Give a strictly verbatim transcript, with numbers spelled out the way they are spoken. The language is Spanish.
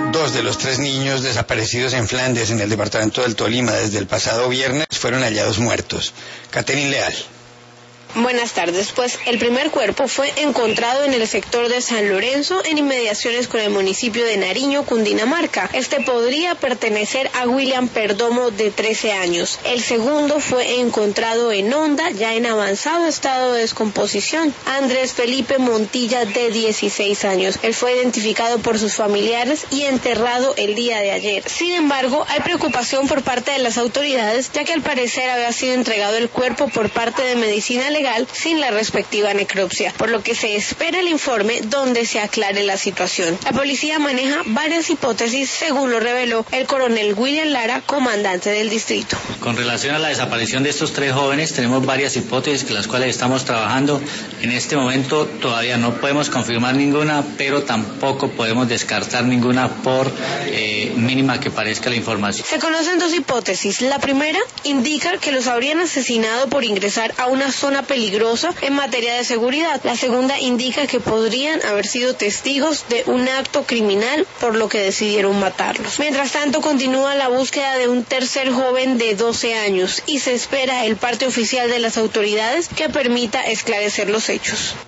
Dos de los tres niños desaparecidos en Flandes, en el departamento del Tolima, desde el pasado viernes, fueron hallados muertos. Catherine Leal. Buenas tardes. Pues el primer cuerpo fue encontrado en el sector de San Lorenzo, en inmediaciones con el municipio de Nariño, Cundinamarca. Este podría pertenecer a William Perdomo, de trece años. El segundo fue encontrado en Honda, ya en avanzado estado de descomposición. Andrés Felipe Montilla, de dieciséis años. Él fue identificado por sus familiares y enterrado el día de ayer. Sin embargo, hay preocupación por parte de las autoridades, ya que al parecer había sido entregado el cuerpo por parte de Medicina Legal sin la respectiva necropsia, por lo que se espera el informe donde se aclare la situación. La policía maneja varias hipótesis, según lo reveló el coronel William Lara, comandante del distrito. Con relación a la desaparición de estos tres jóvenes, tenemos varias hipótesis con las cuales estamos trabajando. En este momento todavía no podemos confirmar ninguna, pero tampoco podemos descartar ninguna por eh, mínima que parezca la información. Se conocen dos hipótesis. La primera indica que los habrían asesinado por ingresar a una zona peligrosa en materia de seguridad. La segunda indica que podrían haber sido testigos de un acto criminal, por lo que decidieron matarlos. Mientras tanto, continúa la búsqueda de un tercer joven de doce años y se espera el parte oficial de las autoridades que permita esclarecer los hechos.